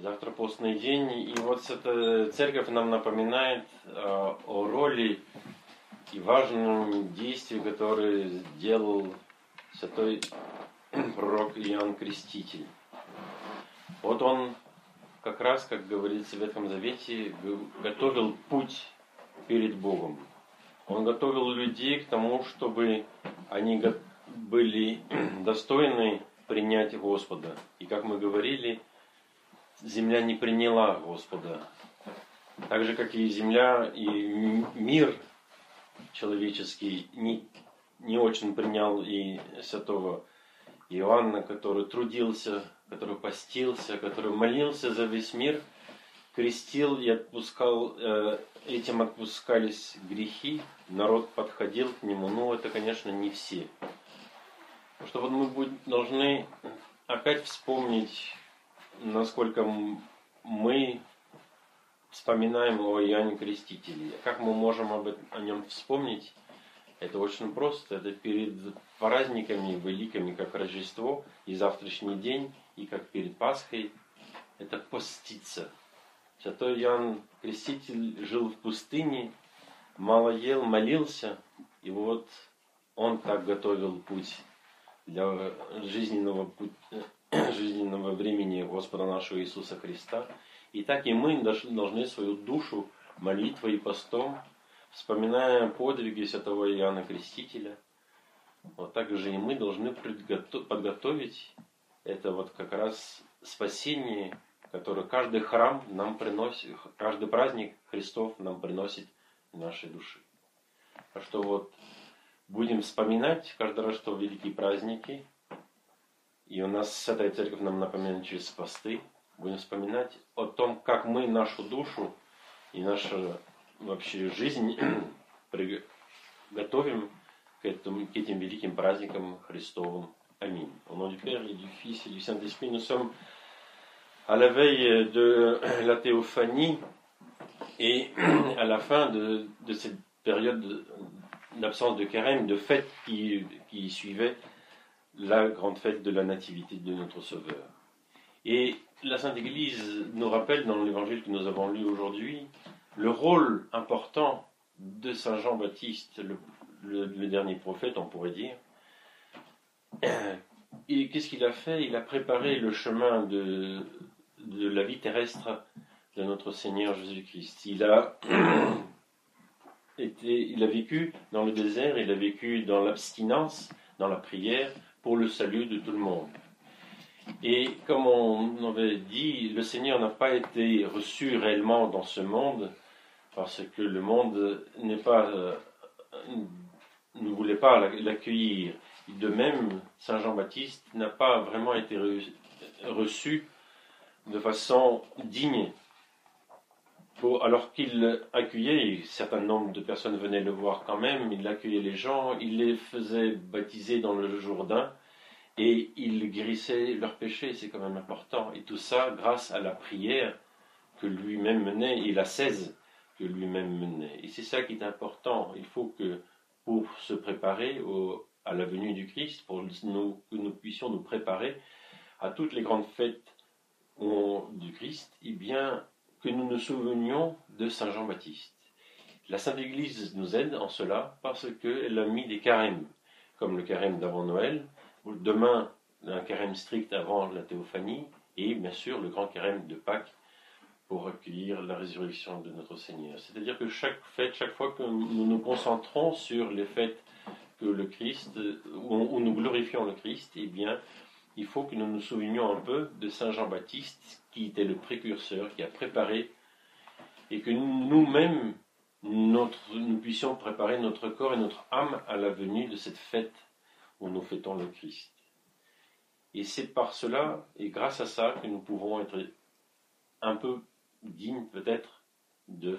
Завтра постный день, и вот эта церковь нам напоминает о роли и важном действии, которое сделал святой пророк Иоанн Креститель. Вот он как раз, как говорится в Ветхом Завете, готовил путь перед Богом. Он готовил людей к тому, чтобы они были достойны принять Господа. И как мы говорили, земля не приняла Господа. Так же, как и земля, и мир человеческий не очень принял и святого Иоанна, который трудился, который постился, который молился за весь мир, крестил и отпускал, этим отпускались грехи, народ подходил к нему, но это, конечно, не все. Потому что вот мы должны опять вспомнить, насколько мы вспоминаем о Иоанне Крестителе. Как мы можем о нем вспомнить? Это очень просто. Это перед праздниками великими, как Рождество и завтрашний день, и как перед Пасхой. Это поститься. Святой Иоанн Креститель жил в пустыне, мало ел, молился, и вот он так готовил путь для жизненного времени Господа нашего Иисуса Христа. И так и мы должны свою душу молитвой и постом, вспоминая подвиги святого Иоанна Крестителя, вот так же и мы должны подготовить это вот как раз спасение, которое каждый храм нам приносит, каждый праздник Христов нам приносит в нашей души. Так что вот будем вспоминать каждый раз, что великие праздники, и у нас Святая Церковь нам напоминает через посты, будем вспоминать о том, как мы нашу душу и нашу вообще жизнь готовим к этим великим праздникам Христовым. Аминь. Au nom du Père et du Fils et du Saint-Esprit, nous sommes à la veille de la théophanie et à la fin de cette période d'absence de carême, de fête qui suivait la grande fête de la nativité de notre Sauveur. Et la Sainte Église nous rappelle dans l'évangile que nous avons lu aujourd'hui le rôle important de Saint Jean-Baptiste, le dernier prophète, on pourrait dire. Et qu'est-ce qu'il a fait? Il a préparé le chemin de la vie terrestre de notre Seigneur Jésus-Christ. Il a vécu dans le désert, il a vécu dans l'abstinence, dans la prière, pour le salut de tout le monde. Et comme on avait dit, le Seigneur n'a pas été reçu réellement dans ce monde, parce que le monde ne voulait pas l'accueillir. De même, Saint Jean-Baptiste n'a pas vraiment été reçu de façon digne. Alors qu'il accueillait, un certain nombre de personnes venaient le voir quand même, il accueillait les gens, il les faisait baptiser dans le Jourdain, et il guérissait leurs péchés, c'est quand même important. Et tout ça grâce à la prière que lui-même menait et l'ascèse que lui-même menait. Et c'est ça qui est important. Il faut que pour se préparer à la venue du Christ, pour que nous puissions nous préparer à toutes les grandes fêtes du Christ, eh bien que nous nous souvenions de Saint Jean-Baptiste. La Sainte Église nous aide en cela parce qu'elle a mis des carèmes, comme le carême d'avant Noël, demain un carême strict avant la théophanie, et bien sûr le grand carême de Pâques pour accueillir la résurrection de notre Seigneur. C'est-à-dire que chaque fête, chaque fois que nous nous concentrons sur les fêtes que le Christ, où nous glorifions le Christ, eh bien, il faut que nous nous souvenions un peu de Saint Jean-Baptiste, qui était le précurseur, qui a préparé, et que nous-mêmes, nous puissions préparer notre corps et notre âme à la venue de cette fête où nous fêtons le Christ. Et c'est par cela, et grâce à ça, que nous pouvons être un peu dignes, peut-être, de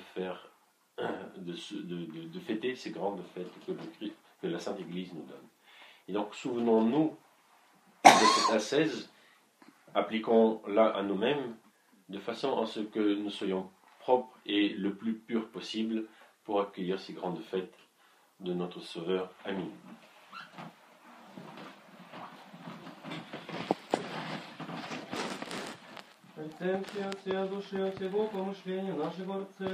fêter ces grandes fêtes que la Sainte Église nous donne. Et donc, souvenons-nous de cette ascèse, appliquons-la à nous-mêmes, de façon à ce que nous soyons propres et le plus purs possible pour accueillir ces grandes fêtes de notre Sauveur. Amen. Рецензия от всей души, от всего помышления нашего